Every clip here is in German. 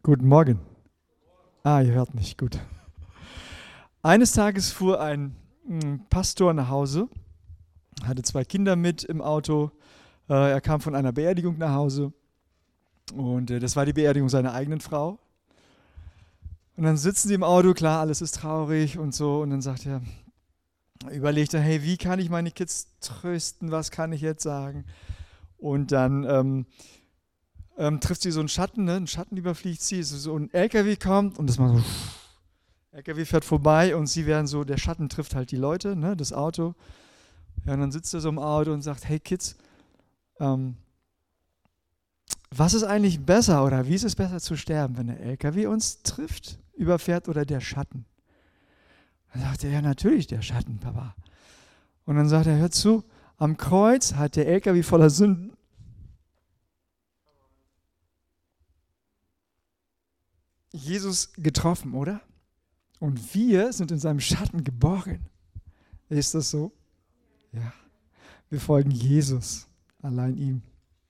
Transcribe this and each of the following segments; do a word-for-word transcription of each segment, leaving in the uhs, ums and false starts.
Guten Morgen. Ah, ihr hört mich, gut. Eines Tages fuhr ein mm, Pastor nach Hause, hatte zwei Kinder mit im Auto. Äh, er kam von einer Beerdigung nach Hause und äh, das war die Beerdigung seiner eigenen Frau. Und dann sitzen sie im Auto, klar, alles ist traurig und so. Und dann sagt er, überlegt er, hey, wie kann ich meine Kids trösten? Was kann ich jetzt sagen? Und dann ähm, ähm, trifft sie so einen Schatten, ne? Ein Schatten überfliegt sie, so ein L K W kommt und das macht so, L K W fährt vorbei und sie werden so, der Schatten trifft halt die Leute, ne? Das Auto. Ja, und dann sitzt er so im Auto und sagt, hey Kids, ähm, was ist eigentlich besser oder wie ist es besser zu sterben, wenn der L K W uns trifft, überfährt oder der Schatten? Dann sagt er, ja natürlich der Schatten, Papa. Und dann sagt er, hör zu, am Kreuz hat der L K W voller Sünden Jesus getroffen, oder? Und wir sind in seinem Schatten geborgen. Ist das so? Ja. Wir folgen Jesus, allein ihm.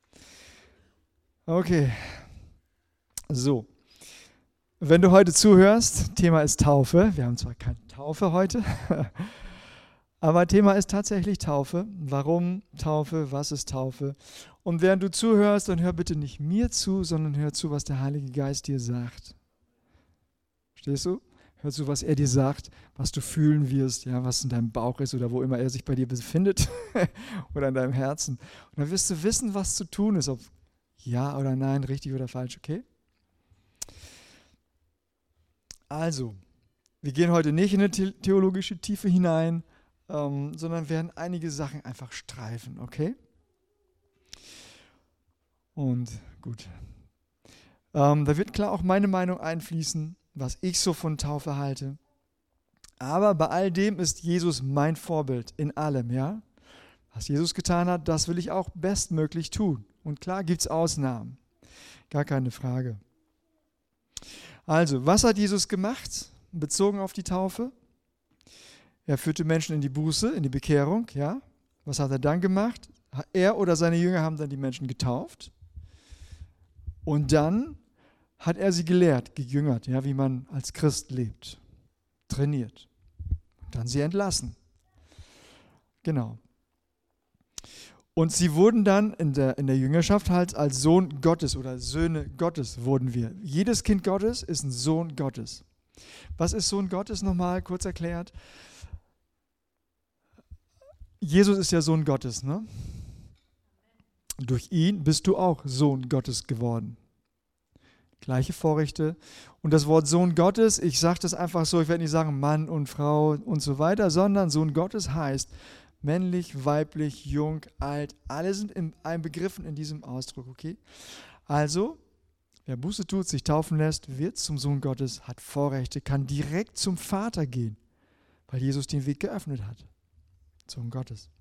Okay. So. Wenn du heute zuhörst, Thema ist Taufe. Wir haben zwar keine Taufe heute, aber Thema ist tatsächlich Taufe. Warum Taufe? Was ist Taufe? Und während du zuhörst, dann hör bitte nicht mir zu, sondern hör zu, was der Heilige Geist dir sagt. Verstehst du? Hör zu, was er dir sagt, was du fühlen wirst, ja, was in deinem Bauch ist oder wo immer er sich bei dir befindet oder in deinem Herzen. Und dann wirst du wissen, was zu tun ist, ob ja oder nein, richtig oder falsch, okay? Also, wir gehen heute nicht in eine theologische Tiefe hinein, ähm, sondern werden einige Sachen einfach streifen, okay? Und gut. Ähm, da wird klar auch meine Meinung einfließen, was ich so von Taufe halte. Aber bei all dem ist Jesus mein Vorbild in allem, ja? Was Jesus getan hat, das will ich auch bestmöglich tun. Und klar gibt es Ausnahmen, gar keine Frage. Also, was hat Jesus gemacht, bezogen auf die Taufe? Er führte Menschen in die Buße, in die Bekehrung, ja? Was hat er dann gemacht? Er oder seine Jünger haben dann die Menschen getauft. Und dann hat er sie gelehrt, gejüngert, ja, wie man als Christ lebt, trainiert. Und dann sie entlassen. Genau. Und sie wurden dann in der, in der Jüngerschaft halt als Sohn Gottes oder Söhne Gottes wurden wir. Jedes Kind Gottes ist ein Sohn Gottes. Was ist Sohn Gottes nochmal, kurz erklärt? Jesus ist ja Sohn Gottes, ne? Durch ihn bist du auch Sohn Gottes geworden. Gleiche Vorrechte. Und das Wort Sohn Gottes, ich sage das einfach so, ich werde nicht sagen Mann und Frau und so weiter, sondern Sohn Gottes heißt männlich, weiblich, jung, alt, alle sind in, einbegriffen in diesem Ausdruck, okay? Also, wer Buße tut, sich taufen lässt, wird zum Sohn Gottes, hat Vorrechte, kann direkt zum Vater gehen, weil Jesus den Weg geöffnet hat. Sohn Gottes.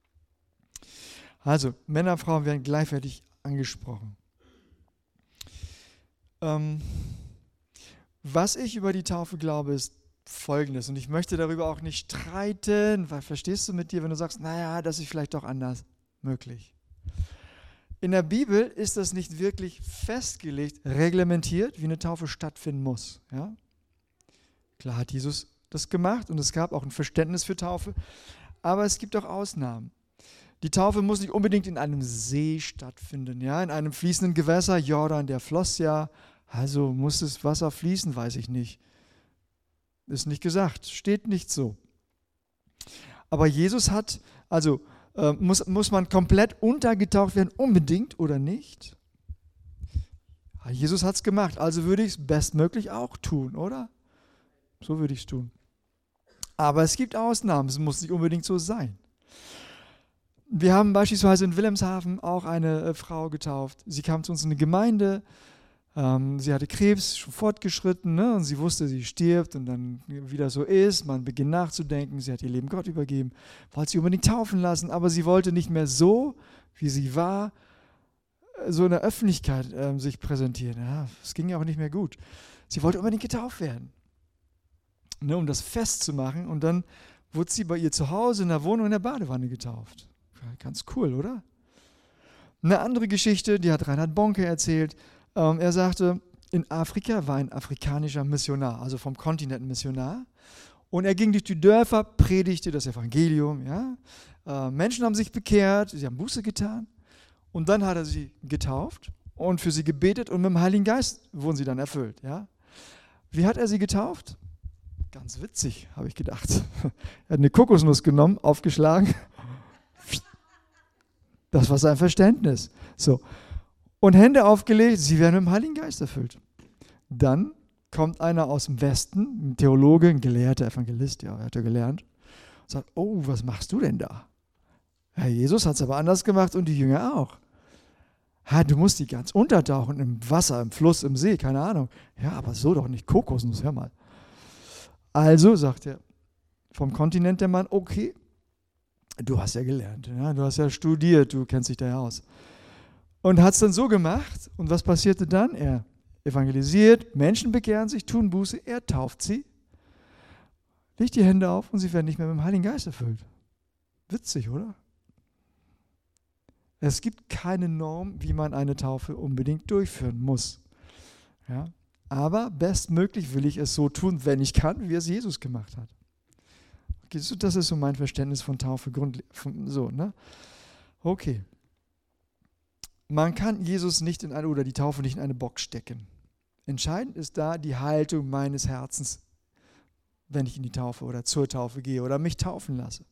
Also, Männer und Frauen werden gleichwertig angesprochen. Ähm, was ich über die Taufe glaube, ist Folgendes. Und ich möchte darüber auch nicht streiten, weil verstehst du mit dir, wenn du sagst, naja, das ist vielleicht doch anders möglich. In der Bibel ist das nicht wirklich festgelegt, reglementiert, wie eine Taufe stattfinden muss. Ja? Klar hat Jesus das gemacht und es gab auch ein Verständnis für Taufe, aber es gibt auch Ausnahmen. Die Taufe muss nicht unbedingt in einem See stattfinden, ja, in einem fließenden Gewässer. Jordan, der floss ja, also muss das Wasser fließen, weiß ich nicht. Ist nicht gesagt, steht nicht so. Aber Jesus hat, also äh, muss, muss man komplett untergetaucht werden, unbedingt oder nicht? Ja, Jesus hat es gemacht, also würde ich es bestmöglich auch tun, oder? So würde ich es tun. Aber es gibt Ausnahmen, es muss nicht unbedingt so sein. Wir haben beispielsweise in Wilhelmshaven auch eine äh, Frau getauft. Sie kam zu uns in eine Gemeinde, ähm, sie hatte Krebs, schon fortgeschritten, ne? Und sie wusste, sie stirbt und dann, wie das so ist, man beginnt nachzudenken, sie hat ihr Leben Gott übergeben, wollte sie unbedingt taufen lassen, aber sie wollte nicht mehr so, wie sie war, so in der Öffentlichkeit ähm, sich präsentieren. Ja, es ging ja auch nicht mehr gut. Sie wollte unbedingt getauft werden, ne? Um das festzumachen, und dann wurde sie bei ihr zu Hause in der Wohnung in der Badewanne getauft. Ganz cool, oder? Eine andere Geschichte, die hat Reinhard Bonke erzählt. Ähm, er sagte, in Afrika, war ein afrikanischer Missionar, also vom Kontinent ein Missionar. Und er ging durch die Dörfer, predigte das Evangelium. Ja? Äh, Menschen haben sich bekehrt, sie haben Buße getan. Und dann hat er sie getauft und für sie gebetet und mit dem Heiligen Geist wurden sie dann erfüllt. Ja? Wie hat er sie getauft? Ganz witzig, habe ich gedacht. Er hat eine Kokosnuss genommen, aufgeschlagen. Das war sein Verständnis. So. Und Hände aufgelegt, sie werden mit dem Heiligen Geist erfüllt. Dann kommt einer aus dem Westen, ein Theologe, ein gelehrter Evangelist, ja, er hat ja gelernt, und sagt, oh, was machst du denn da? Herr Jesus hat es aber anders gemacht und die Jünger auch. Ha, du musst die ganz untertauchen, im Wasser, im Fluss, im See, keine Ahnung. Ja, aber so doch nicht, Kokosnuss, hör mal. Also, sagt er, vom Kontinent der Mann, okay, du hast ja gelernt, ja, du hast ja studiert, du kennst dich da ja aus. Und hat es dann so gemacht. Und was passierte dann? Er evangelisiert, Menschen bekehren sich, tun Buße, er tauft sie, legt die Hände auf und sie werden nicht mehr mit dem Heiligen Geist erfüllt. Witzig, oder? Es gibt keine Norm, wie man eine Taufe unbedingt durchführen muss. Ja? Aber bestmöglich will ich es so tun, wenn ich kann, wie es Jesus gemacht hat. Okay, so, das ist so mein Verständnis von Taufe. Grund, von, so, ne? Okay. Man kann Jesus nicht in eine, oder die Taufe nicht in eine Box stecken. Entscheidend ist da die Haltung meines Herzens, wenn ich in die Taufe oder zur Taufe gehe oder mich taufen lasse.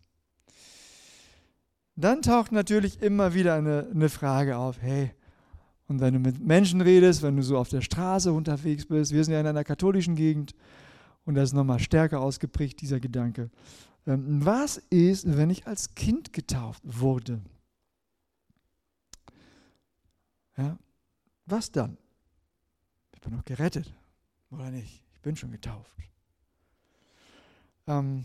Dann taucht natürlich immer wieder eine, eine Frage auf, hey, und wenn du mit Menschen redest, wenn du so auf der Straße unterwegs bist, wir sind ja in einer katholischen Gegend und da ist nochmal stärker ausgeprägt dieser Gedanke. Ähm, was ist, wenn ich als Kind getauft wurde? Ja, was dann? Ich bin doch gerettet, oder nicht? Ich bin schon getauft. Ähm,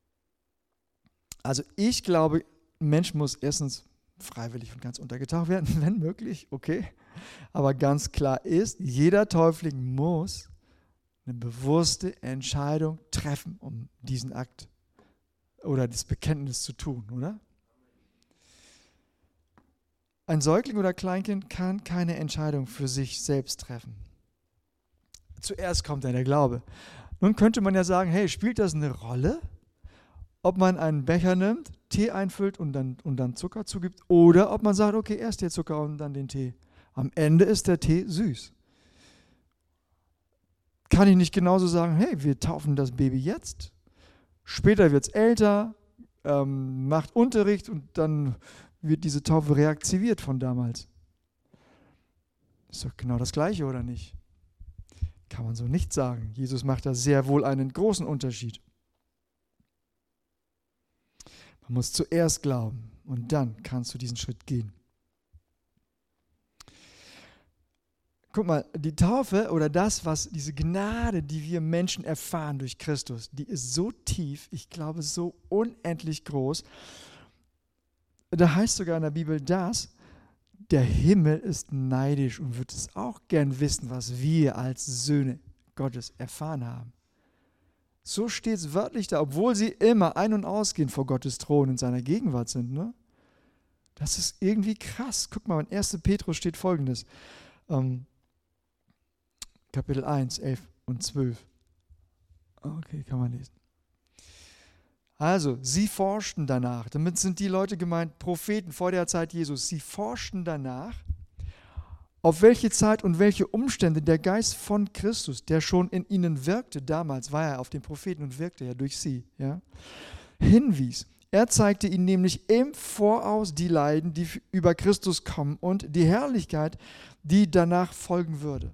also ich glaube, ein Mensch muss erstens freiwillig und ganz untergetaucht werden, wenn möglich, okay. Aber ganz klar ist, jeder Täufling muss eine bewusste Entscheidung treffen, um diesen Akt oder das Bekenntnis zu tun, oder? Ein Säugling oder Kleinkind kann keine Entscheidung für sich selbst treffen. Zuerst kommt dann der Glaube. Nun könnte man ja sagen, hey, spielt das eine Rolle, ob man einen Becher nimmt, Tee einfüllt und dann, und dann Zucker zugibt, oder ob man sagt, okay, erst der Zucker und dann den Tee. Am Ende ist der Tee süß. Kann ich nicht genauso sagen, hey, wir taufen das Baby jetzt, später wird es älter, ähm, macht Unterricht und dann wird diese Taufe reaktiviert von damals. Ist doch genau das Gleiche, oder nicht? Kann man so nicht sagen. Jesus macht da sehr wohl einen großen Unterschied. Man muss zuerst glauben und dann kannst du diesen Schritt gehen. Guck mal, die Taufe oder das, was diese Gnade, die wir Menschen erfahren durch Christus, die ist so tief, ich glaube so unendlich groß. Da heißt sogar in der Bibel, dass der Himmel ist neidisch und wird es auch gern wissen, was wir als Söhne Gottes erfahren haben. So steht es wörtlich da, obwohl sie immer ein- und ausgehen vor Gottes Thron in seiner Gegenwart sind. Ne? Das ist irgendwie krass. Guck mal, in erster Petrus steht Folgendes. Ähm, Kapitel eins, elf und zwölf. Okay, kann man lesen. Also, sie forschten danach, damit sind die Leute gemeint, Propheten vor der Zeit Jesus, sie forschten danach, auf welche Zeit und welche Umstände der Geist von Christus, der schon in ihnen wirkte, damals war er auf den Propheten und wirkte ja durch sie, ja, hinwies. Er zeigte ihnen nämlich im Voraus die Leiden, die über Christus kommen und die Herrlichkeit, die danach folgen würde.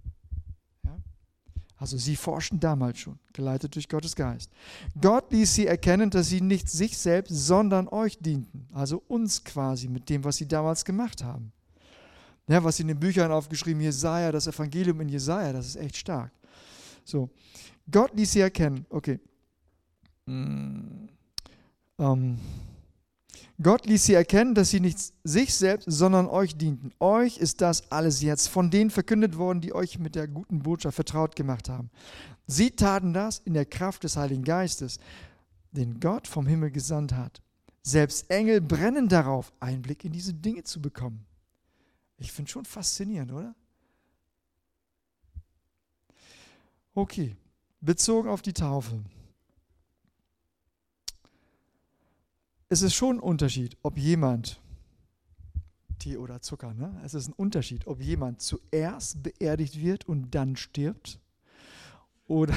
Also sie forschten damals schon, geleitet durch Gottes Geist. Gott ließ sie erkennen, dass sie nicht sich selbst, sondern euch dienten. Also uns quasi mit dem, was sie damals gemacht haben. Ja, was sie in den Büchern aufgeschrieben, Jesaja, das Evangelium in Jesaja, das ist echt stark. So, Gott ließ sie erkennen, okay. Mm, ähm, Gott ließ sie erkennen, dass sie nicht sich selbst, sondern euch dienten. Euch ist das alles jetzt von denen verkündet worden, die euch mit der guten Botschaft vertraut gemacht haben. Sie taten das in der Kraft des Heiligen Geistes, den Gott vom Himmel gesandt hat. Selbst Engel brennen darauf, Einblick in diese Dinge zu bekommen. Ich finde schon faszinierend, oder? Okay, bezogen auf die Taufe. Es ist schon ein Unterschied, ob jemand, Tee oder Zucker, ne? Es ist ein Unterschied, ob jemand zuerst beerdigt wird und dann stirbt oder,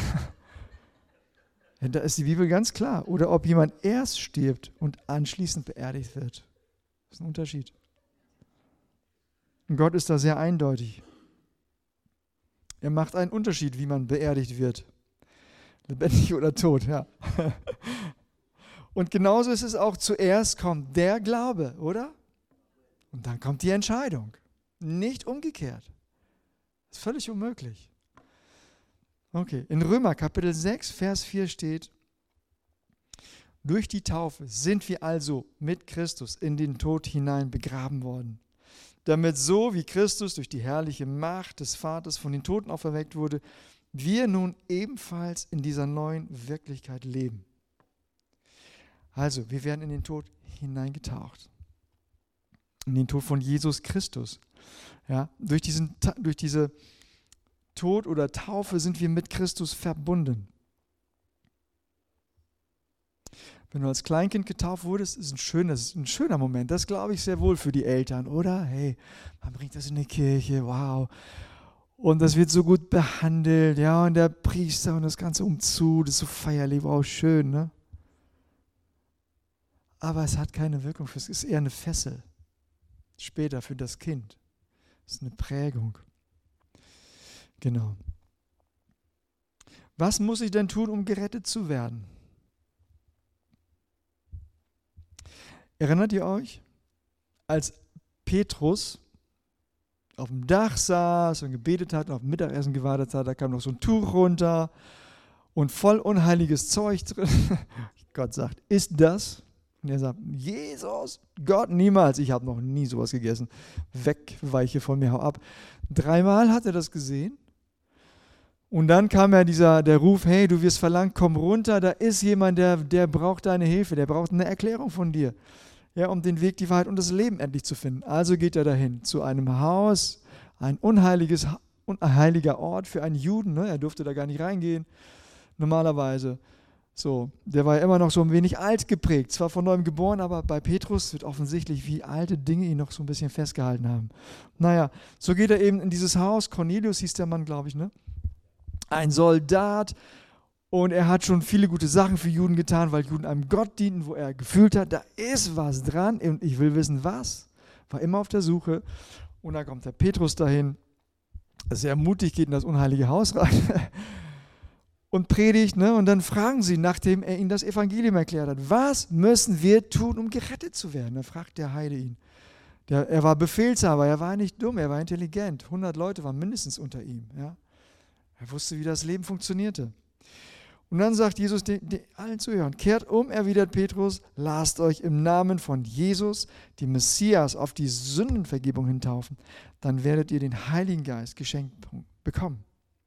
da ist die Bibel ganz klar, oder ob jemand erst stirbt und anschließend beerdigt wird. Das ist ein Unterschied. Und Gott ist da sehr eindeutig. Er macht einen Unterschied, wie man beerdigt wird. Lebendig oder tot, ja. Und genauso ist es auch, zuerst kommt der Glaube, oder? Und dann kommt die Entscheidung. Nicht umgekehrt. Das ist völlig unmöglich. Okay, in Römer Kapitel sechs, Vers vier steht, durch die Taufe sind wir also mit Christus in den Tod hinein begraben worden, damit so wie Christus durch die herrliche Macht des Vaters von den Toten auferweckt wurde, wir nun ebenfalls in dieser neuen Wirklichkeit leben. Also, wir werden in den Tod hineingetaucht. In den Tod von Jesus Christus. Ja, durch, diesen, durch diese Tod oder Taufe sind wir mit Christus verbunden. Wenn du als Kleinkind getauft wurdest, ist ein schönes, ein schöner Moment. Das glaube ich sehr wohl für die Eltern, oder? Hey, man bringt das in die Kirche, wow. Und das wird so gut behandelt, ja, und der Priester und das Ganze umzu, das ist so feierlich, wow, schön, ne? Aber es hat keine Wirkung, es ist eher eine Fessel. Später für das Kind. Das ist eine Prägung. Genau. Was muss ich denn tun, um gerettet zu werden? Erinnert ihr euch, als Petrus auf dem Dach saß und gebetet hat und auf Mittagessen gewartet hat, da kam noch so ein Tuch runter und voll unheiliges Zeug drin. Gott sagt, isst das? Und er sagt, Jesus, Gott, niemals. Ich habe noch nie sowas gegessen. Weg, weiche von mir, hau ab. Dreimal hat er das gesehen. Und dann kam ja dieser, der Ruf, hey, du wirst verlangt, komm runter. Da ist jemand, der, der braucht deine Hilfe. Der braucht eine Erklärung von dir. Ja, um den Weg, die Wahrheit und das Leben endlich zu finden. Also geht er dahin zu einem Haus, ein unheiliges, unheiliger Ort für einen Juden. Ne? Er durfte da gar nicht reingehen, normalerweise. So, der war ja immer noch so ein wenig alt geprägt, zwar von neuem geboren, aber bei Petrus wird offensichtlich, wie alte Dinge ihn noch so ein bisschen festgehalten haben. Naja, so geht er eben in dieses Haus, Cornelius hieß der Mann, glaube ich, ne? Ein Soldat, und er hat schon viele gute Sachen für Juden getan, weil Juden einem Gott dienten, wo er gefühlt hat, da ist was dran und ich will wissen, was. War immer auf der Suche und dann kommt der Petrus dahin, sehr mutig, geht in das unheilige Haus rein und predigt, ne? Und dann fragen sie, nachdem er ihnen das Evangelium erklärt hat, was müssen wir tun, um gerettet zu werden? Da fragt der Heide ihn. Der, er war Befehlshaber, er war nicht dumm, er war intelligent. hundert Leute waren mindestens unter ihm. Ja? Er wusste, wie das Leben funktionierte. Und dann sagt Jesus den, den, allen Zuhörern, kehrt um, erwidert Petrus, lasst euch im Namen von Jesus, dem Messias, auf die Sündenvergebung hin taufen. Dann werdet ihr den Heiligen Geist geschenkt bekommen.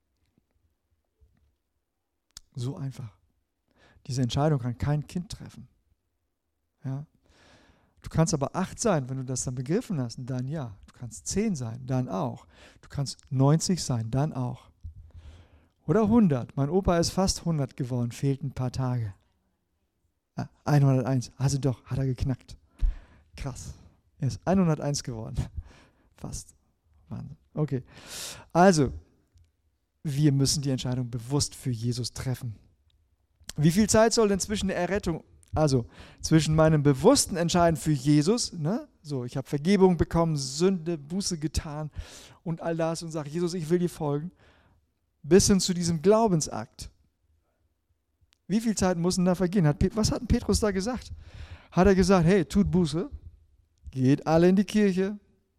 So einfach. Diese Entscheidung kann kein Kind treffen. Ja? Du kannst aber acht sein, wenn du das dann begriffen hast, dann ja. Du kannst zehn sein, dann auch. Du kannst neunzig sein, dann auch. Oder hundert. Mein Opa ist fast hundert geworden, fehlten ein paar Tage. Ah, hunderteins, also doch, hat er geknackt. Krass. Er ist hunderteins geworden. Fast. Wahnsinn. Okay. Also, wir müssen die Entscheidung bewusst für Jesus treffen. Wie viel Zeit soll denn zwischen der Errettung, also zwischen meinem bewussten Entscheiden für Jesus, ne, so, ich habe Vergebung bekommen, Sünde, Buße getan und all das und sage, Jesus, ich will dir folgen, bis hin zu diesem Glaubensakt. Wie viel Zeit muss denn da vergehen? Hat, was hat Petrus da gesagt? Hat er gesagt, hey, tut Buße, geht alle in die Kirche,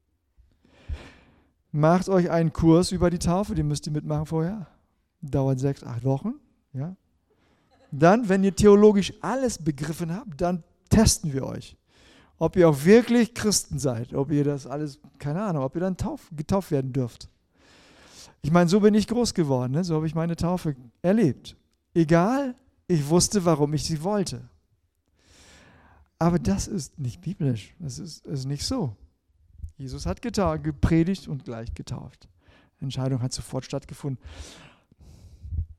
macht euch einen Kurs über die Taufe, den müsst ihr mitmachen vorher. Dauert sechs, acht Wochen. Ja. Dann, wenn ihr theologisch alles begriffen habt, dann testen wir euch. Ob ihr auch wirklich Christen seid, ob ihr das alles, keine Ahnung, ob ihr dann tauf, getauft werden dürft. Ich meine, so bin ich groß geworden, ne? So habe ich meine Taufe erlebt. Egal, ich wusste, warum ich sie wollte. Aber das ist nicht biblisch, das ist, ist nicht so. Jesus hat gepredigt und gleich getauft. Die Entscheidung hat sofort stattgefunden.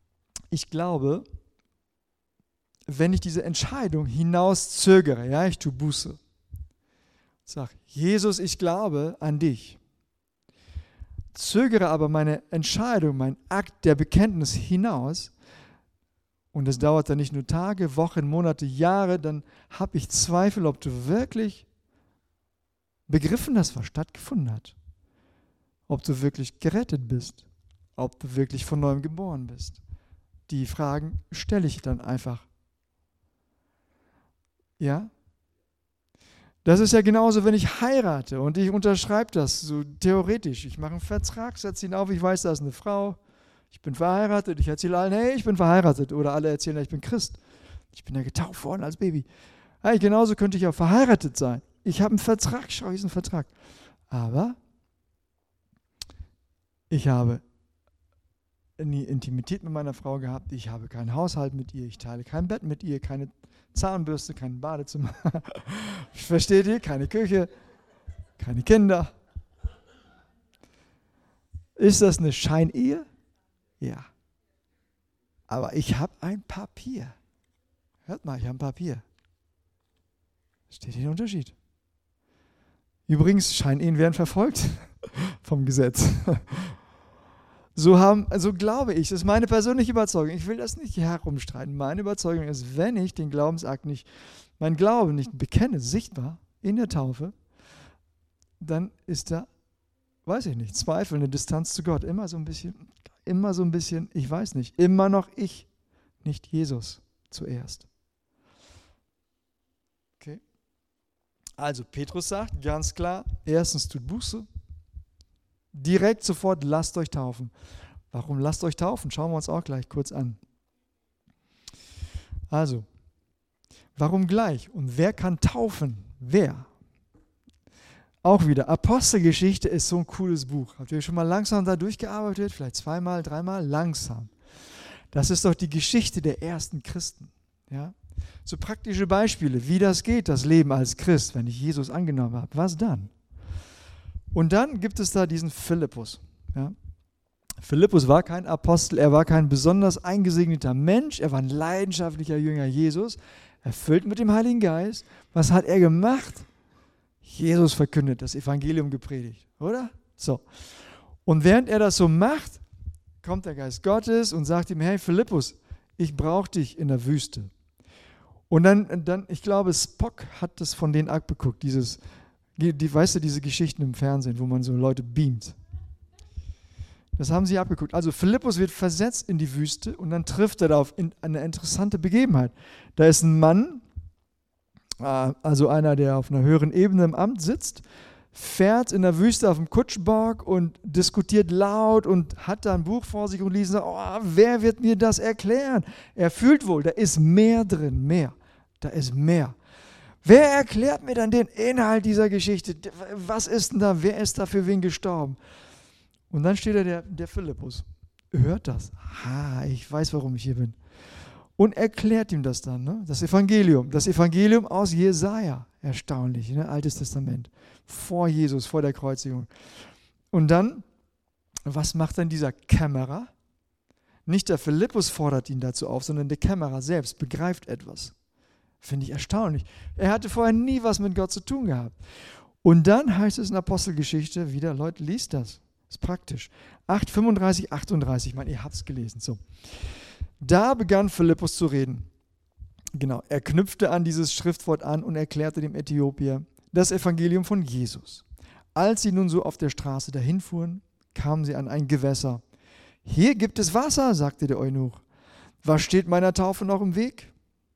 ich glaube, wenn ich diese Entscheidung hinauszögere, ja, ich tue Buße, sage, Jesus, ich glaube an dich, zögere aber meine Entscheidung, mein Akt der Bekenntnis hinaus, und das dauert dann nicht nur Tage, Wochen, Monate, Jahre, dann habe ich Zweifel, ob du wirklich begriffen hast, was stattgefunden hat. Ob du wirklich gerettet bist. Ob du wirklich von neuem geboren bist. Die Fragen stelle ich dann einfach. Ja? Das ist ja genauso, wenn ich heirate und ich unterschreibe das so theoretisch. Ich mache einen Vertrag, setze ihn auf, ich weiß, da ist eine Frau. Ich bin verheiratet, ich erzähle allen, hey, ich bin verheiratet. Oder alle erzählen, ich bin Christ. Ich bin ja getauft worden als Baby. Hey, genauso könnte ich auch verheiratet sein. Ich habe einen Vertrag, schau, hier ist ein Vertrag. Aber ich habe nie Intimität mit meiner Frau gehabt. Ich habe keinen Haushalt mit ihr. Ich teile kein Bett mit ihr, keine Zahnbürste, kein Badezimmer. Versteht ihr? Keine Küche, keine Kinder. Ist das eine Scheinehe? Ja. Aber ich habe ein Papier. Hört mal, ich habe ein Papier. Steht hier der Unterschied. Übrigens, Scheinehen werden verfolgt vom Gesetz. So, haben, so glaube ich, das ist meine persönliche Überzeugung. Ich will das nicht herumstreiten. Meine Überzeugung ist, wenn ich den Glaubensakt nicht, mein Glauben nicht bekenne, sichtbar in der Taufe, dann ist da, weiß ich nicht, Zweifel, eine Distanz zu Gott. Immer so ein bisschen, immer so ein bisschen, ich weiß nicht, immer noch ich, nicht Jesus zuerst. Okay. Also Petrus sagt ganz klar, erstens tut Buße, direkt sofort lasst euch taufen. Warum lasst euch taufen? Schauen wir uns auch gleich kurz an. Also, warum gleich? Und wer kann taufen? Wer? Auch wieder, Apostelgeschichte ist so ein cooles Buch. Habt ihr schon mal langsam da durchgearbeitet? Vielleicht zweimal, dreimal? Langsam. Das ist doch die Geschichte der ersten Christen. Ja? So praktische Beispiele, wie das geht, das Leben als Christ, wenn ich Jesus angenommen habe. Was dann? Und dann gibt es da diesen Philippus. Ja? Philippus war kein Apostel, er war kein besonders eingesegneter Mensch, er war ein leidenschaftlicher Jünger Jesus, erfüllt mit dem Heiligen Geist. Was hat er gemacht? Jesus verkündet, das Evangelium gepredigt, oder? So. Und während er das so macht, kommt der Geist Gottes und sagt ihm, hey Philippus, ich brauche dich in der Wüste. Und dann, dann, ich glaube, Spock hat das von denen abgeguckt, dieses, die, weißt du, diese Geschichten im Fernsehen, wo man so Leute beamt. Das haben sie abgeguckt. Also Philippus wird versetzt in die Wüste und dann trifft er da auf eine interessante Begebenheit. Da ist ein Mann, also einer, der auf einer höheren Ebene im Amt sitzt, fährt in der Wüste auf dem Kutschbock und diskutiert laut und hat da ein Buch vor sich und liest, oh, wer wird mir das erklären? Er fühlt wohl, da ist mehr drin, mehr. Da ist mehr. Wer erklärt mir dann den Inhalt dieser Geschichte? Was ist denn da? Wer ist da für wen gestorben? Und dann steht da der, der Philippus, hört das. Ha, ich weiß, warum ich hier bin. Und erklärt ihm das dann, ne? Das Evangelium. Das Evangelium aus Jesaja. Erstaunlich, ne? Altes Testament. Vor Jesus, vor der Kreuzigung. Und dann, was macht dann dieser Kämmerer? Nicht der Philippus fordert ihn dazu auf, sondern der Kämmerer selbst begreift etwas. Finde ich erstaunlich. Er hatte vorher nie was mit Gott zu tun gehabt. Und dann heißt es in Apostelgeschichte wieder, Leute, liest das. Ist praktisch. acht, fünfunddreißig, achtunddreißig. Ich meine, ihr habt es gelesen. So. Da begann Philippus zu reden. Genau, er knüpfte an dieses Schriftwort an und erklärte dem Äthiopier das Evangelium von Jesus. Als sie nun so auf der Straße dahin fuhren, kamen sie an ein Gewässer. Hier gibt es Wasser, sagte der Eunuch. Was steht meiner Taufe noch im Weg?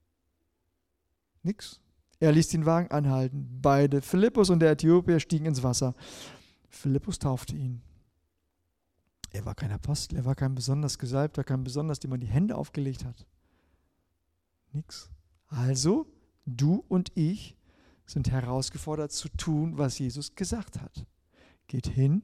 Nix. Er ließ den Wagen anhalten. Beide, Philippus und der Äthiopier, stiegen ins Wasser. Philippus taufte ihn. Er war kein Apostel, er war kein besonders Gesalbter, kein besonders, dem man die Hände aufgelegt hat. Nix. Also, du und ich sind herausgefordert zu tun, was Jesus gesagt hat. Geht hin,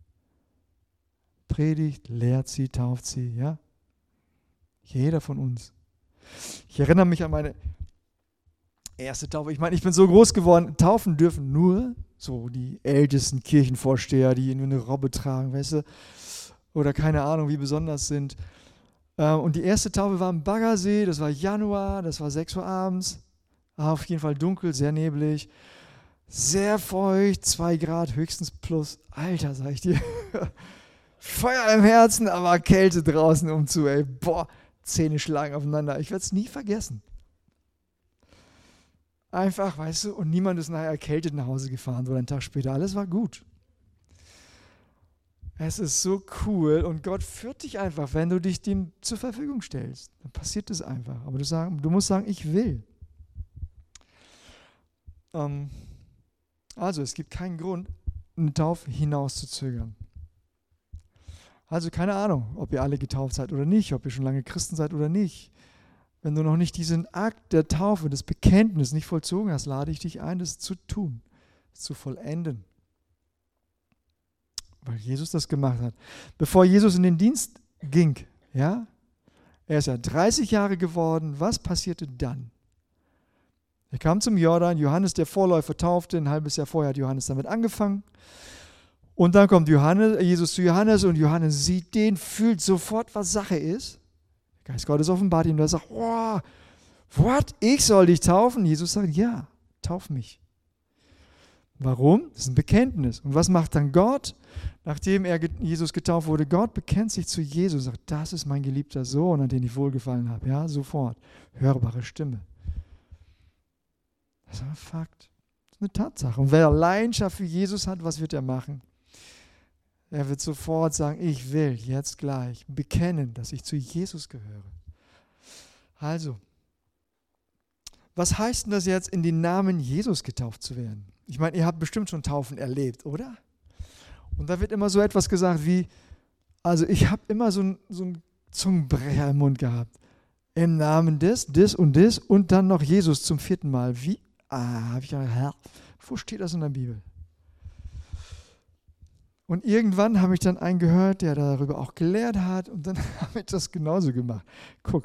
predigt, lehrt sie, tauft sie, ja? Jeder von uns. Ich erinnere mich an meine erste Taufe. Ich meine, ich bin so groß geworden, taufen dürfen nur so die ältesten Kirchenvorsteher, die eine Robbe tragen, weißt du? Oder keine Ahnung, wie besonders sind. Äh, und die erste Taufe war am Baggersee, das war Januar, das war sechs Uhr abends. Ah, auf jeden Fall dunkel, sehr neblig, sehr feucht, zwei Grad, höchstens plus. Alter, sag ich dir. Feuer im Herzen, aber Kälte draußen umzu, ey. Boah, Zähne schlagen aufeinander. Ich werde es nie vergessen. Einfach, weißt du, und niemand ist nachher erkältet nach Hause gefahren, so einen Tag später. Alles war gut. Es ist so cool und Gott führt dich einfach, wenn du dich dem zur Verfügung stellst. Dann passiert es einfach. Aber du, sagen, du musst sagen, ich will. Ähm, also, es gibt keinen Grund, eine Taufe hinauszuzögern. Also keine Ahnung, ob ihr alle getauft seid oder nicht, ob ihr schon lange Christen seid oder nicht. Wenn du noch nicht diesen Akt der Taufe, des Bekenntnisses nicht vollzogen hast, lade ich dich ein, das zu tun, das zu vollenden. Weil Jesus das gemacht hat. Bevor Jesus in den Dienst ging, ja, er ist ja dreißig Jahre geworden, was passierte dann? Er kam zum Jordan, Johannes der Vorläufer taufte, ein halbes Jahr vorher hat Johannes damit angefangen. Und dann kommt Johannes, Jesus zu Johannes und Johannes sieht den, fühlt sofort, was Sache ist. Der Geist Gottes offenbart ihm und er sagt, oh, what? Ich soll dich taufen? Jesus sagt, ja, tauf mich. Warum? Das ist ein Bekenntnis. Und was macht dann Gott? Nachdem er Jesus getauft wurde, Gott bekennt sich zu Jesus und sagt, das ist mein geliebter Sohn, an den ich wohlgefallen habe. Ja, sofort. Hörbare Stimme. Das ist ein Fakt. Das ist eine Tatsache. Und wer Leidenschaft für Jesus hat, was wird er machen? Er wird sofort sagen, ich will jetzt gleich bekennen, dass ich zu Jesus gehöre. Also, was heißt denn das jetzt, in den Namen Jesus getauft zu werden? Ich meine, ihr habt bestimmt schon Taufen erlebt, oder? Und da wird immer so etwas gesagt wie, also ich habe immer so einen so einen Zungenbrecher im Mund gehabt. Im Namen des, des und des und dann noch Jesus zum vierten Mal. Wie? Ah, habe ich gedacht, Herr, wo steht das in der Bibel? Und irgendwann habe ich dann einen gehört, der darüber auch gelehrt hat und dann habe ich das genauso gemacht. Guck,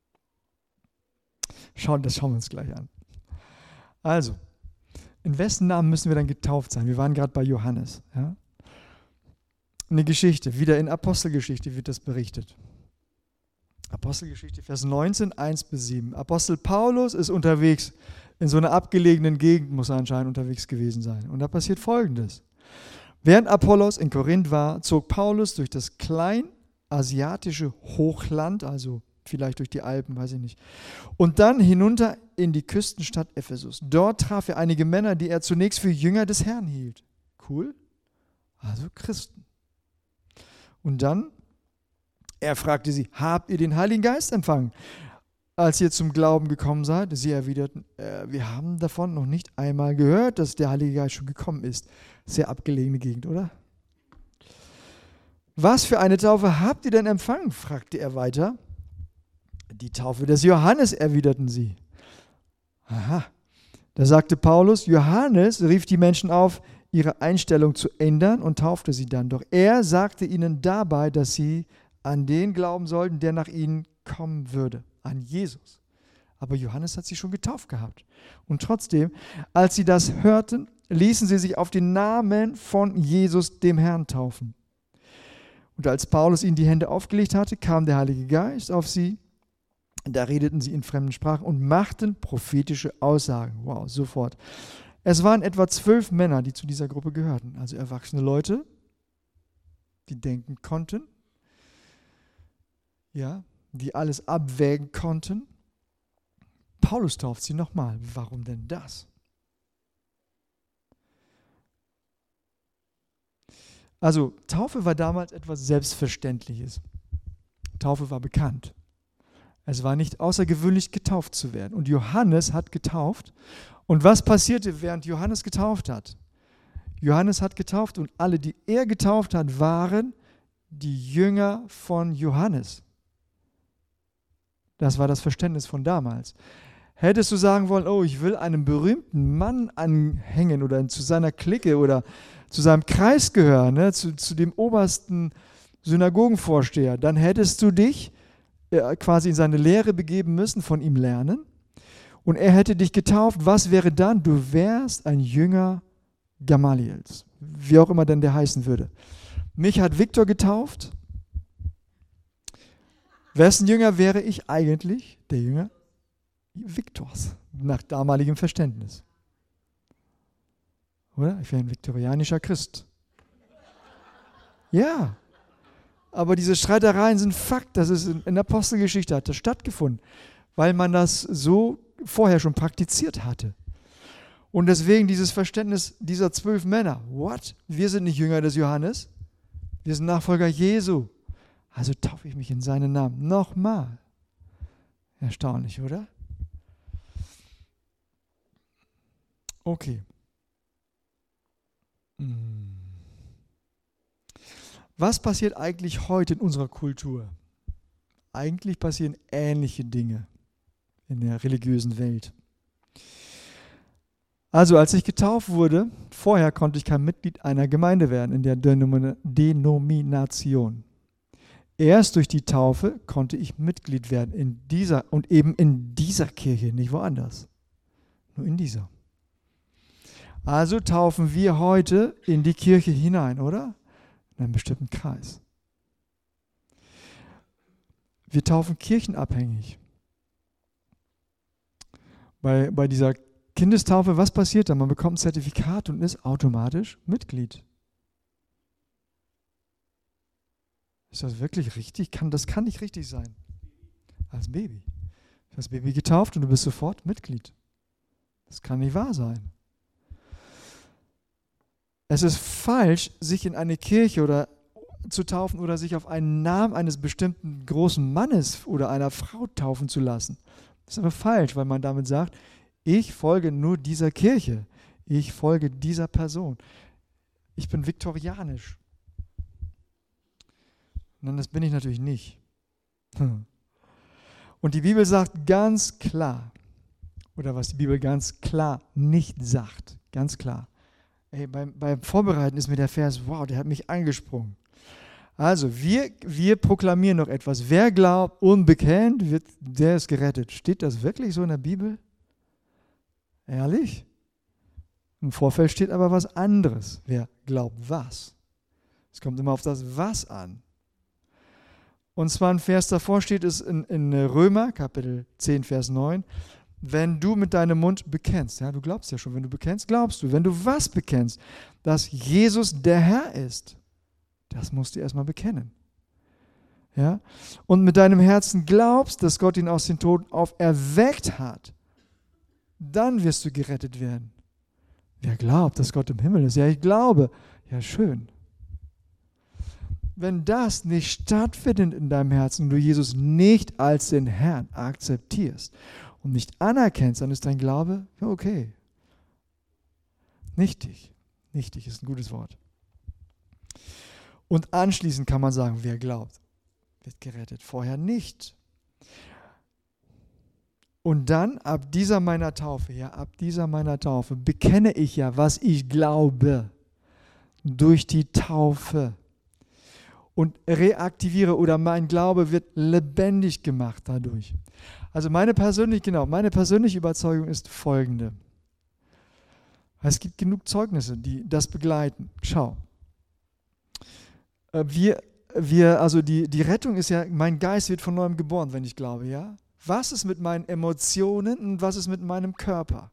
schauen, das schauen wir uns gleich an. Also, in wessen Namen müssen wir dann getauft sein? Wir waren gerade bei Johannes. Ja? Eine Geschichte, wieder in Apostelgeschichte wird das berichtet. Apostelgeschichte, Vers neunzehn, eins bis sieben. Apostel Paulus ist unterwegs in so einer abgelegenen Gegend, muss er anscheinend unterwegs gewesen sein. Und da passiert Folgendes. Während Apollos in Korinth war, zog Paulus durch das kleinasiatische Hochland, also vielleicht durch die Alpen, weiß ich nicht, und dann hinunter in die Küstenstadt Ephesus. Dort traf er einige Männer, die er zunächst für Jünger des Herrn hielt. Cool? Also Christen. Und dann, er fragte sie, habt ihr den Heiligen Geist empfangen, als ihr zum Glauben gekommen seid? Sie erwiderten, äh, wir haben davon noch nicht einmal gehört, dass der Heilige Geist schon gekommen ist. Sehr abgelegene Gegend, oder? Was für eine Taufe habt ihr denn empfangen? Fragte er weiter. Die Taufe des Johannes, erwiderten sie. Aha. Da sagte Paulus, Johannes rief die Menschen auf, ihre Einstellung zu ändern und taufte sie dann. Doch er sagte ihnen dabei, dass sie an den glauben sollten, der nach ihnen kommen würde, an Jesus. Aber Johannes hat sie schon getauft gehabt. Und trotzdem, als sie das hörten, ließen sie sich auf den Namen von Jesus, dem Herrn, taufen. Und als Paulus ihnen die Hände aufgelegt hatte, kam der Heilige Geist auf sie. Da redeten sie in fremden Sprachen und machten prophetische Aussagen. Wow, sofort. Es waren etwa zwölf Männer, die zu dieser Gruppe gehörten. Also erwachsene Leute, die denken konnten, ja, die alles abwägen konnten. Paulus tauft sie nochmal. Warum denn das? Also Taufe war damals etwas Selbstverständliches. Taufe war bekannt. Es war nicht außergewöhnlich, getauft zu werden. Und Johannes hat getauft. Und was passierte, während Johannes getauft hat? Johannes hat getauft und alle, die er getauft hat, waren die Jünger von Johannes. Das war das Verständnis von damals. Hättest du sagen wollen, oh, ich will einem berühmten Mann anhängen oder zu seiner Clique oder zu seinem Kreis gehören, ne, zu, zu dem obersten Synagogenvorsteher, dann hättest du dich äh, quasi in seine Lehre begeben müssen, von ihm lernen. Und er hätte dich getauft. Was wäre dann? Du wärst ein Jünger Gamaliels, wie auch immer denn der heißen würde. Mich hat Viktor getauft. Wessen Jünger wäre ich eigentlich? Der Jünger Viktors, nach damaligem Verständnis. Oder? Ich wäre ein viktorianischer Christ. Ja, aber diese Streitereien sind Fakt, das ist in der Apostelgeschichte hat das stattgefunden, weil man das so vorher schon praktiziert hatte. Und deswegen dieses Verständnis dieser zwölf Männer. What? Wir sind nicht Jünger des Johannes, wir sind Nachfolger Jesu. Also taufe ich mich in seinen Namen. Nochmal. Erstaunlich, oder? Okay. Was passiert eigentlich heute in unserer Kultur? Eigentlich passieren ähnliche Dinge in der religiösen Welt. Also als ich getauft wurde, vorher konnte ich kein Mitglied einer Gemeinde werden, in der Denomination. Erst durch die Taufe konnte ich Mitglied werden in dieser und eben in dieser Kirche, nicht woanders. Nur in dieser. Also taufen wir heute in die Kirche hinein, oder? In einen bestimmten Kreis. Wir taufen kirchenabhängig. Bei, bei dieser Kindestaufe, was passiert da? Man bekommt ein Zertifikat und ist automatisch Mitglied. Ist das wirklich richtig? Kann, das kann nicht richtig sein. Als Baby. Du hast Baby getauft und du bist sofort Mitglied. Das kann nicht wahr sein. Es ist falsch, sich in eine Kirche oder zu taufen oder sich auf einen Namen eines bestimmten großen Mannes oder einer Frau taufen zu lassen. Das ist aber falsch, weil man damit sagt, ich folge nur dieser Kirche. Ich folge dieser Person. Ich bin viktorianisch. Und das bin ich natürlich nicht. Und die Bibel sagt ganz klar, oder was die Bibel ganz klar nicht sagt, ganz klar. Ey, beim, beim Vorbereiten ist mir der Vers, wow, der hat mich angesprungen. Also, wir, wir proklamieren noch etwas. Wer glaubt und bekennt, wird, der ist gerettet. Steht das wirklich so in der Bibel? Ehrlich? Im Vorfeld steht aber was anderes. Wer glaubt was? Es kommt immer auf das Was an. Und zwar ein Vers davor steht es in, in Römer, Kapitel zehn, Vers neun. Wenn du mit deinem Mund bekennst, ja, du glaubst ja schon, wenn du bekennst, glaubst du. Wenn du was bekennst? Dass Jesus der Herr ist. Das musst du erstmal bekennen. Ja? Und mit deinem Herzen glaubst, dass Gott ihn aus den Toten auferweckt hat. Dann wirst du gerettet werden. Wer glaubt, dass Gott im Himmel ist? Ja, ich glaube. Ja, schön. Wenn das nicht stattfindet in deinem Herzen und du Jesus nicht als den Herrn akzeptierst und nicht anerkennst, dann ist dein Glaube, ja, okay. Nichtig. Nichtig ist ein gutes Wort. Und anschließend kann man sagen, wer glaubt, wird gerettet. Vorher nicht. Und dann, ab dieser meiner Taufe, ja, ab dieser meiner Taufe, bekenne ich ja, was ich glaube, durch die Taufe. Und reaktiviere oder mein Glaube wird lebendig gemacht dadurch. Also meine persönliche, genau, meine persönliche Überzeugung ist folgende. Es gibt genug Zeugnisse, die das begleiten. Schau. Wir, wir, also die, die Rettung ist ja, mein Geist wird von neuem geboren, wenn ich glaube, ja. Was ist mit meinen Emotionen und was ist mit meinem Körper?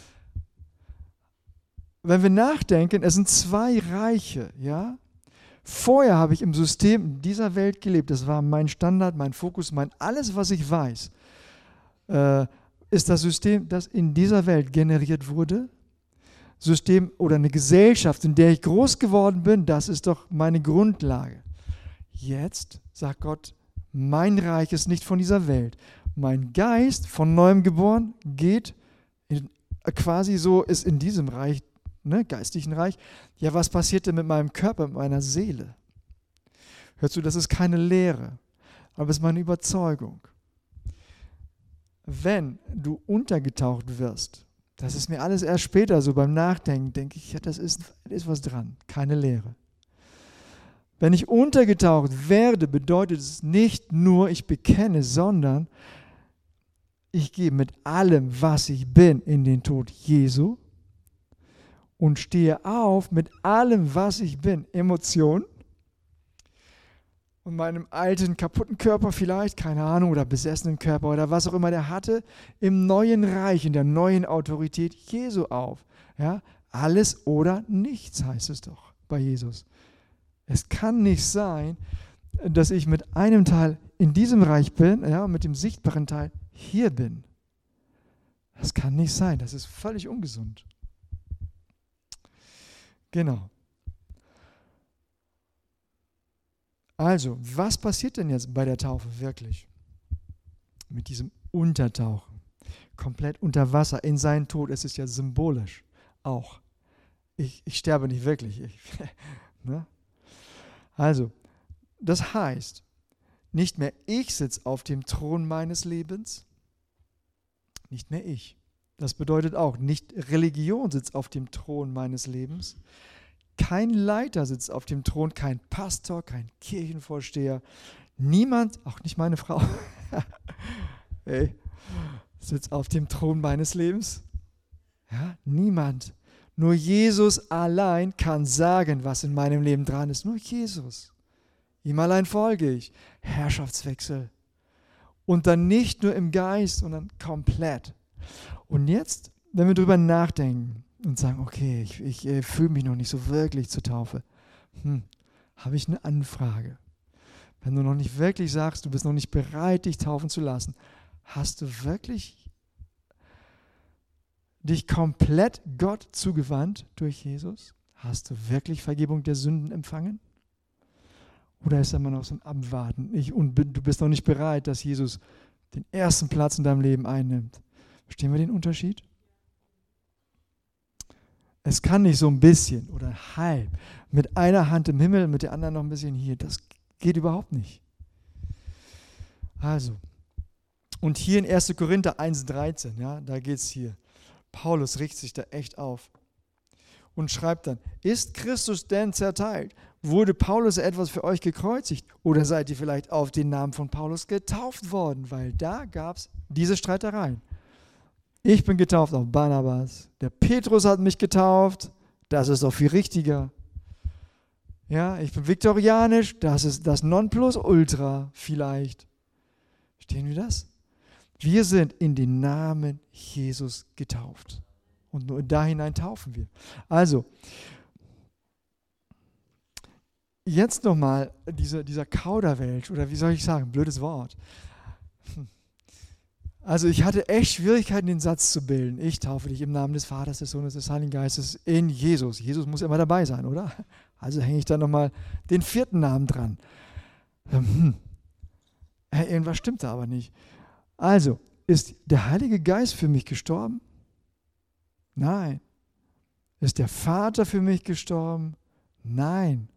Wenn wir nachdenken, es sind zwei Reiche, ja. Vorher habe ich im System dieser Welt gelebt. Das war mein Standard, mein Fokus, mein alles, was ich weiß, äh, ist das System, das in dieser Welt generiert wurde. System oder eine Gesellschaft, in der ich groß geworden bin, das ist doch meine Grundlage. Jetzt sagt Gott, mein Reich ist nicht von dieser Welt. Mein Geist, von neuem geboren, geht in, quasi so, ist in diesem Reich, ne, geistlichen Reich. Ja, was passiert denn mit meinem Körper, mit meiner Seele? Hörst du, das ist keine Lehre, aber es ist meine Überzeugung. Wenn du untergetaucht wirst, das ist mir alles erst später so beim Nachdenken, denke ich, ja, das ist, ist was dran, keine Lehre. Wenn ich untergetaucht werde, bedeutet es nicht nur, ich bekenne, sondern ich gehe mit allem, was ich bin, in den Tod Jesu und stehe auf mit allem, was ich bin, Emotionen. und meinem alten, kaputten Körper vielleicht, keine Ahnung, oder besessenen Körper oder was auch immer der hatte, im neuen Reich, in der neuen Autorität Jesu auf. Ja? Alles oder nichts heißt es doch bei Jesus. Es kann nicht sein, dass ich mit einem Teil in diesem Reich bin, ja, mit dem sichtbaren Teil hier bin. Das kann nicht sein, das ist völlig ungesund. Genau. Also, was passiert denn jetzt bei der Taufe wirklich? Mit diesem Untertauchen, komplett unter Wasser, in seinen Tod, es ist ja symbolisch auch. Ich, ich sterbe nicht wirklich. Ich, ne? Also, das heißt, nicht mehr ich sitze auf dem Thron meines Lebens, nicht mehr ich. Das bedeutet auch, nicht Religion sitzt auf dem Thron meines Lebens, kein Leiter sitzt auf dem Thron, kein Pastor, kein Kirchenvorsteher, niemand, auch nicht meine Frau, hey, sitzt auf dem Thron meines Lebens. Ja, niemand. Nur Jesus allein kann sagen, was in meinem Leben dran ist. Nur Jesus. Ihm allein folge ich. Herrschaftswechsel. Und dann nicht nur im Geist, sondern komplett. Und jetzt, wenn wir drüber nachdenken und sagen, okay, ich, ich äh, fühle mich noch nicht so wirklich zur Taufe, hm, habe ich eine Anfrage. Wenn du noch nicht wirklich sagst, du bist noch nicht bereit, dich taufen zu lassen, hast du wirklich dich komplett Gott zugewandt durch Jesus? Hast du wirklich Vergebung der Sünden empfangen? Oder ist da immer noch so ein Abwarten? Ich, und du bist noch nicht bereit, dass Jesus den ersten Platz in deinem Leben einnimmt. Verstehen wir den Unterschied? Es kann nicht so ein bisschen oder halb, mit einer Hand im Himmel, mit der anderen noch ein bisschen hier. Das geht überhaupt nicht. Also, und hier in erster Korinther eins dreizehn, ja, da geht es hier. Paulus richtet sich da echt auf und schreibt dann, ist Christus denn zerteilt? Wurde Paulus etwas für euch gekreuzigt? Oder seid ihr vielleicht auf den Namen von Paulus getauft worden? Weil da gab es diese Streitereien. Ich bin getauft auf Barnabas. Der Petrus hat mich getauft. Das ist doch viel richtiger. Ja, ich bin viktorianisch. Das ist das Nonplusultra vielleicht. Verstehen wir das? Wir sind in den Namen Jesus getauft. Und nur da hinein taufen wir. Also, jetzt nochmal diese, dieser Kauderwelsch, oder wie soll ich sagen, blödes Wort. Also ich hatte echt Schwierigkeiten, den Satz zu bilden. Ich taufe dich im Namen des Vaters, des Sohnes, des Heiligen Geistes in Jesus. Jesus muss immer dabei sein, oder? Also hänge ich da nochmal den vierten Namen dran. Hm. Irgendwas stimmt da aber nicht. Also, ist der Heilige Geist für mich gestorben? Nein. Ist der Vater für mich gestorben? Nein.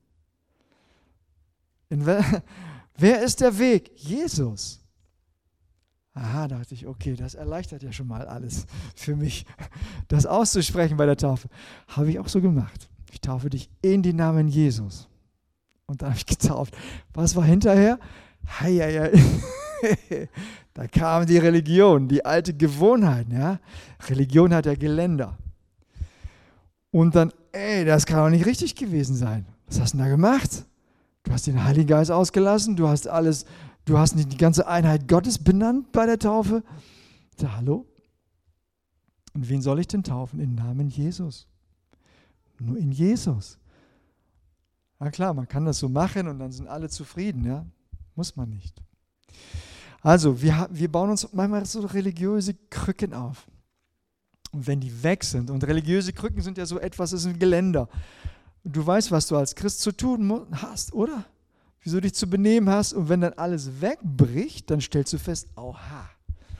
In wer, wer ist der Weg? Jesus. Aha, dachte ich, okay, das erleichtert ja schon mal alles für mich, das auszusprechen bei der Taufe. Habe ich auch so gemacht. Ich taufe dich in den Namen Jesus. Und dann habe ich getauft. Was war hinterher? Hei, hei, hei. Da kam die Religion, die alte Gewohnheit. Ja? Religion hat ja Geländer. Und dann, ey, das kann doch nicht richtig gewesen sein. Was hast du denn da gemacht? Du hast den Heiligen Geist ausgelassen, du hast alles, du hast nicht die ganze Einheit Gottes benannt bei der Taufe. Ja, hallo? Und wen soll ich denn taufen? Im Namen Jesus. Nur in Jesus. Na klar, man kann das so machen und dann sind alle zufrieden, ja? Muss man nicht. Also, wir, wir bauen uns manchmal so religiöse Krücken auf. Und wenn die weg sind, und religiöse Krücken sind ja so etwas, das sind Geländer. Du weißt, was du als Christ zu tun hast, oder? Wie du dich zu benehmen hast. Und wenn dann alles wegbricht, dann stellst du fest, oha,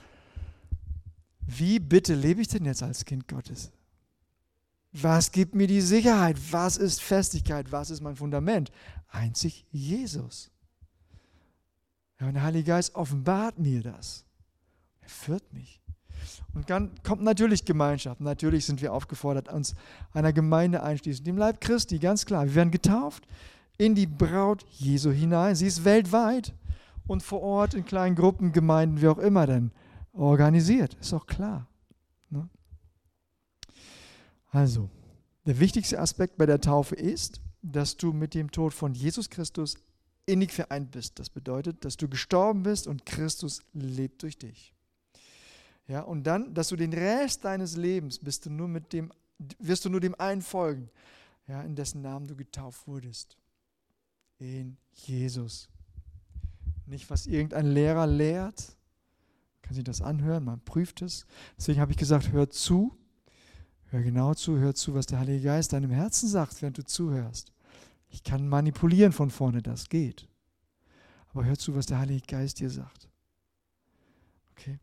wie bitte lebe ich denn jetzt als Kind Gottes? Was gibt mir die Sicherheit? Was ist Festigkeit? Was ist mein Fundament? Einzig Jesus. Ja, und der Heilige Geist offenbart mir das. Er führt mich. Und dann kommt natürlich Gemeinschaft. Natürlich sind wir aufgefordert, uns einer Gemeinde einschließen, dem Leib Christi, ganz klar. Wir werden getauft in die Braut Jesu hinein. Sie ist weltweit und vor Ort in kleinen Gruppen, Gemeinden, wie auch immer denn, organisiert. Ist auch klar. Ne? Also, der wichtigste Aspekt bei der Taufe ist, dass du mit dem Tod von Jesus Christus innig vereint bist. Das bedeutet, dass du gestorben bist und Christus lebt durch dich. Ja, und dann, dass du den Rest deines Lebens bist du nur mit dem, wirst du nur dem einen folgen, ja, in dessen Namen du getauft wurdest. In Jesus. Nicht, was irgendein Lehrer lehrt. Kann sich das anhören, man prüft es. Deswegen habe ich gesagt, hör zu. Hör genau zu, hör zu, was der Heilige Geist deinem Herzen sagt, während du zuhörst. Ich kann manipulieren von vorne, das geht. Aber hör zu, was der Heilige Geist dir sagt. Okay?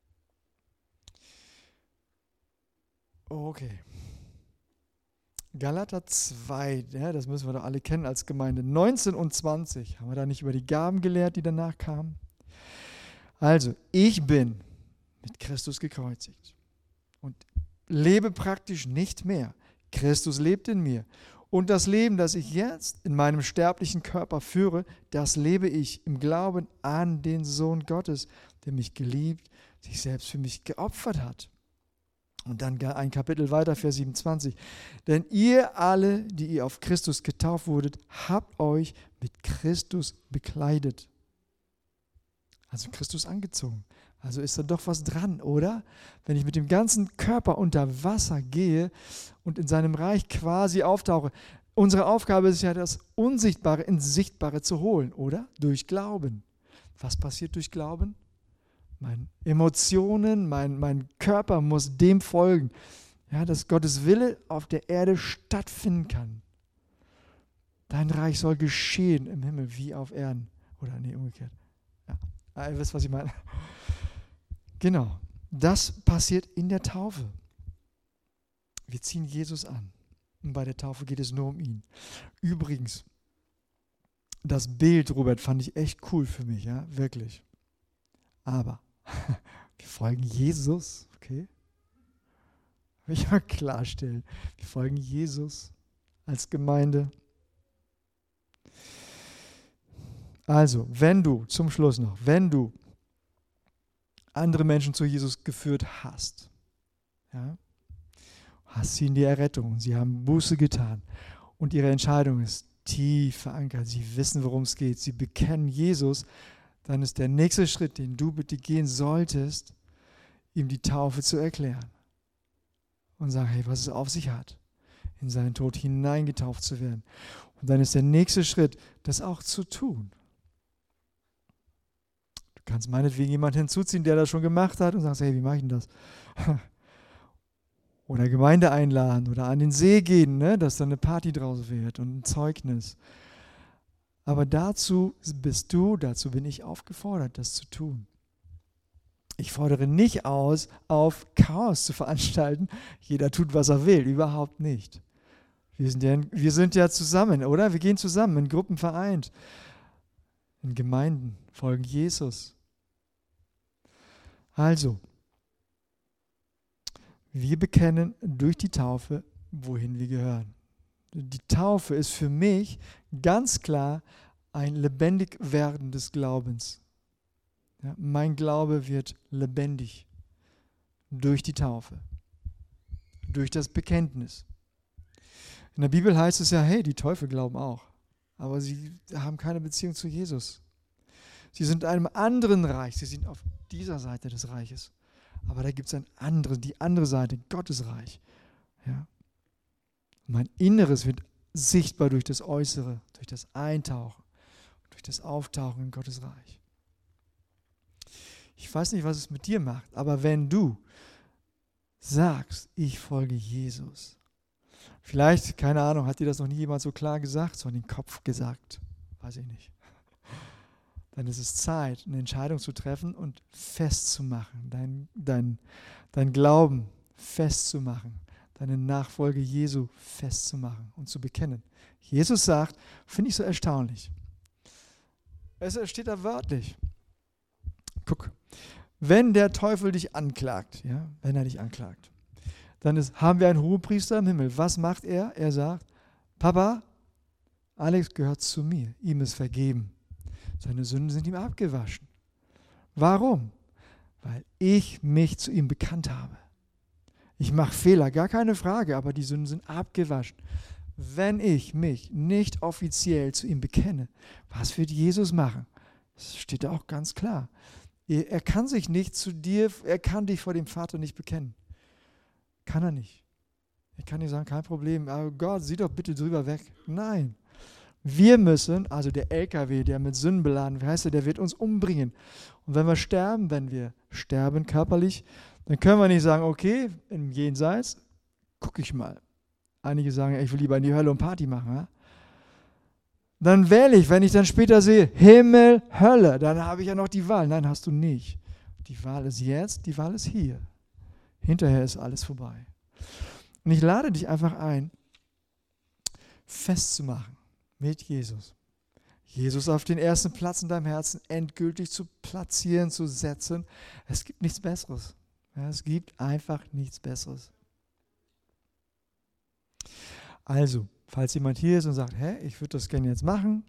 Okay. Galater zwei, ja, das müssen wir doch alle kennen als Gemeinde. neunzehn und zwanzig. Haben wir da nicht über die Gaben gelehrt, die danach kamen? Also, ich bin mit Christus gekreuzigt und lebe praktisch nicht mehr. Christus lebt in mir. Und das Leben, das ich jetzt in meinem sterblichen Körper führe, das lebe ich im Glauben an den Sohn Gottes, der mich geliebt, sich selbst für mich geopfert hat. Und dann ein Kapitel weiter, Vers siebenundzwanzig. Denn ihr alle, die ihr auf Christus getauft wurdet, habt euch mit Christus bekleidet. Also Christus angezogen. Also ist da doch was dran, oder? Wenn ich mit dem ganzen Körper unter Wasser gehe und in seinem Reich quasi auftauche. Unsere Aufgabe ist ja, das Unsichtbare ins Sichtbare zu holen, oder? Durch Glauben. Was passiert durch Glauben? Meine Emotionen, mein, mein Körper muss dem folgen, ja, dass Gottes Wille auf der Erde stattfinden kann. Dein Reich soll geschehen im Himmel wie auf Erden. Oder nee, umgekehrt. Ja, ihr wisst, was ich meine. Genau, das passiert in der Taufe. Wir ziehen Jesus an. Und bei der Taufe geht es nur um ihn. Übrigens, das Bild, Robert, fand ich echt cool für mich, ja, wirklich. Aber wir folgen Jesus, okay? Will ich mal klarstellen. Wir folgen Jesus als Gemeinde. Also, wenn du, zum Schluss noch, wenn du andere Menschen zu Jesus geführt hast, ja, hast sie in die Errettung und sie haben Buße getan und ihre Entscheidung ist tief verankert, sie wissen, worum es geht, sie bekennen Jesus, dann ist der nächste Schritt, den du bitte gehen solltest, ihm die Taufe zu erklären und sagen, hey, was es auf sich hat, in seinen Tod hineingetauft zu werden. Und dann ist der nächste Schritt, das auch zu tun. Du kannst meinetwegen jemanden hinzuziehen, der das schon gemacht hat und sagst, hey, wie mache ich denn das? Oder Gemeinde einladen oder an den See gehen, ne, dass da eine Party draus wird und ein Zeugnis. Aber dazu bist du, dazu bin ich aufgefordert, das zu tun. Ich fordere nicht aus, auf Chaos zu veranstalten. Jeder tut, was er will, überhaupt nicht. Wir sind ja, wir sind ja zusammen, oder? Wir gehen zusammen, in Gruppen vereint, in Gemeinden, folgen Jesus. Also, wir bekennen durch die Taufe, wohin wir gehören. Die Taufe ist für mich ganz klar ein lebendig werden des Glaubens. Ja, mein Glaube wird lebendig durch die Taufe, durch das Bekenntnis. In der Bibel heißt es ja, hey, die Teufel glauben auch, aber sie haben keine Beziehung zu Jesus. Sie sind in einem anderen Reich, sie sind auf dieser Seite des Reiches. Aber da gibt es ein anderes, die andere Seite, Gottes Reich. Ja. Mein Inneres wird sichtbar durch das Äußere, durch das Eintauchen, durch das Auftauchen in Gottes Reich. Ich weiß nicht, was es mit dir macht, aber wenn du sagst, ich folge Jesus, vielleicht, keine Ahnung, hat dir das noch nie jemand so klar gesagt, so in den Kopf gesagt, weiß ich nicht. Dann ist es Zeit, eine Entscheidung zu treffen und festzumachen, dein, dein, dein Glauben festzumachen, deine Nachfolge Jesu festzumachen und zu bekennen. Jesus sagt, finde ich so erstaunlich. Es steht da wörtlich. Guck, wenn der Teufel dich anklagt, ja, wenn er dich anklagt, dann ist, haben wir einen Hohepriester im Himmel. Was macht er? Er sagt, Papa, Alex gehört zu mir, ihm ist vergeben. Seine Sünden sind ihm abgewaschen. Warum? Weil ich mich zu ihm bekannt habe. Ich mache Fehler, gar keine Frage, aber die Sünden sind abgewaschen. wenn ich mich nicht offiziell zu ihm bekenne, was wird Jesus machen? Das steht da auch ganz klar. Er kann sich nicht zu dir, er kann dich vor dem Vater nicht bekennen. Kann er nicht. Ich kann dir sagen, kein Problem, aber Gott, sieh doch bitte drüber weg. Nein. Wir müssen, also der L K W, der mit Sünden beladen, wie heißt der, der wird uns umbringen. Und wenn wir sterben, wenn wir sterben körperlich, dann können wir nicht sagen, okay, im Jenseits, gucke ich mal. Einige sagen, ich will lieber in die Hölle und Party machen. Ja? Dann wähle ich, wenn ich dann später sehe, Himmel, Hölle, dann habe ich ja noch die Wahl. Nein, hast du nicht. Die Wahl ist jetzt, die Wahl ist hier. Hinterher ist alles vorbei. Und ich lade dich einfach ein, festzumachen mit Jesus. Jesus auf den ersten Platz in deinem Herzen endgültig zu platzieren, zu setzen. Es gibt nichts Besseres. Ja, es gibt einfach nichts Besseres. Also, falls jemand hier ist und sagt, hä, ich würde das gerne jetzt machen,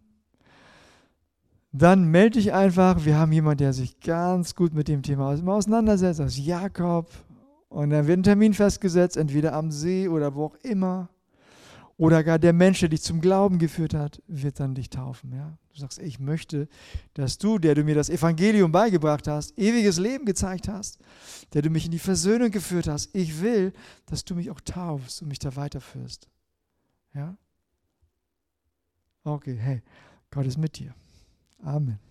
dann melde dich einfach. Wir haben jemanden, der sich ganz gut mit dem Thema auseinandersetzt, das ist Jakob. Und dann wird ein Termin festgesetzt, entweder am See oder wo auch immer. Oder gar der Mensch, der dich zum Glauben geführt hat, wird dann dich taufen. Ja? Du sagst, ich möchte, dass du, der du mir das Evangelium beigebracht hast, ewiges Leben gezeigt hast, der du mich in die Versöhnung geführt hast, ich will, dass du mich auch taufst und mich da weiterführst. Ja? Okay, hey, Gott ist mit dir. Amen.